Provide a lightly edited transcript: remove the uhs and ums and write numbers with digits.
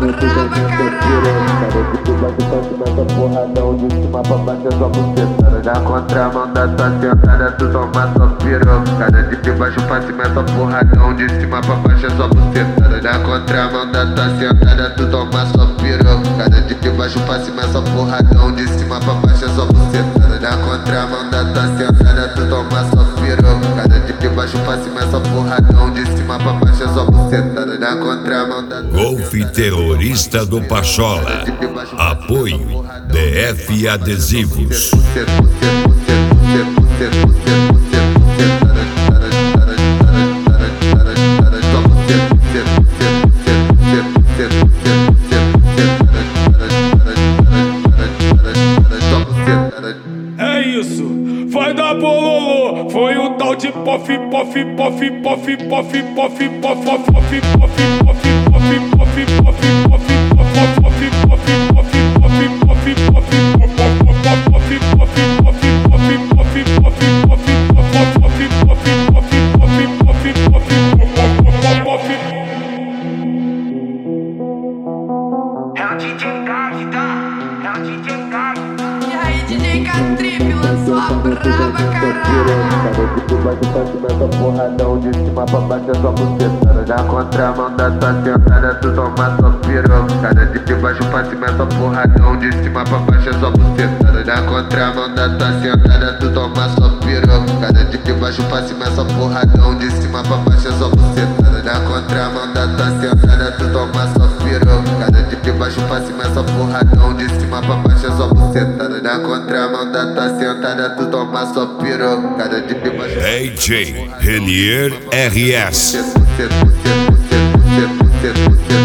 brava, caralho. Meta porradão de cima pra baixo é só buceta. Na contramão da tua sentada tu toma só pirocada. De baixo pra cima é só porradão, de cima pra baixo é só buceta. Na contramão da tua sentada tu toma só pirocada. De baixo pra cima é só porradão, de cima pra baixo é só buceta. Na contramão da tua sentada tu toma só pirocada. De baixo pra cima é só porradão, de cima pra baixo é só buceta. Na contramão da Golfe Terrorista do Pachola. Apoio DF Adesivos. É isso, vai dar bololô. Foi o tal de pof, pof, pof, pof, pof, pof, pof, pof, pof, pof, DJ Catrip lançou a brava, caralho. Meta porradão de cima pra baixo é só buceta. Na contramão da tua sentada tu toma só pirocada. De baixo pra cima é só porradão, de cima pra baixo é só buceta. Na contramão da tua sentada tu toma só pirocada. De baixo pra cima é só porradão, de cima pra baixo é só buceta. Na contramão da tua sentada tu toma só pirocada. De baixo pra cima é só porradão, de cima pra baixo é só buceta. Na contramão da tua sentada tu toma só pirocada. De baixo DJ Renier RS.